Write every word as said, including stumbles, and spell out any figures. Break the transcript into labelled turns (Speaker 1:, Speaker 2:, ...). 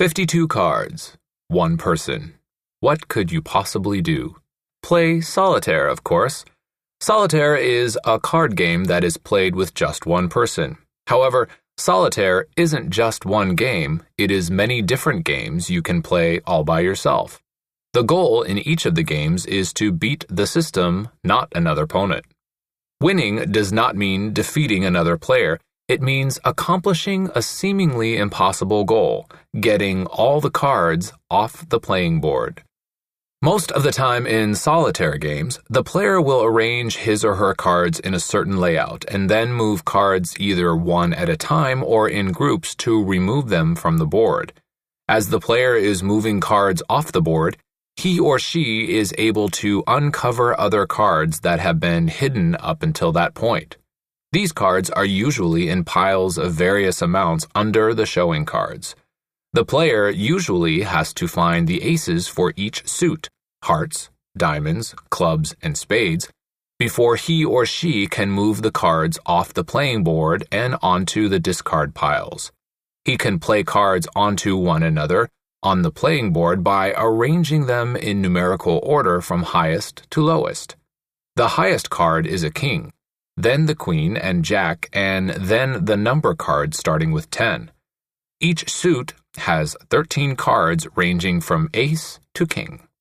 Speaker 1: fifty-two cards. One person. What could you possibly do? Play solitaire, of course. Solitaire is a card game that is played with just one person. However, solitaire isn't just one game, it is many different games you can play all by yourself. The goal in each of the games is to beat the system, not another opponent. Winning does not mean defeating another player. It means accomplishing a seemingly impossible goal, getting all the cards off the playing board. Most of the time in solitaire games, the player will arrange his or her cards in a certain layout and then move cards either one at a time or in groups to remove them from the board. As the player is moving cards off the board, he or she is able to uncover other cards that have been hidden up until that point. These cards are usually in piles of various amounts under the showing cards. The player usually has to find the aces for each suit, hearts, diamonds, clubs, and spades, before he or she can move the cards off the playing board and onto the discard piles. He can play cards onto one another on the playing board by arranging them in numerical order from highest to lowest. The highest card is a king, then the queen and jack, and then the number card starting with ten. Each suit has thirteen cards ranging from ace to king.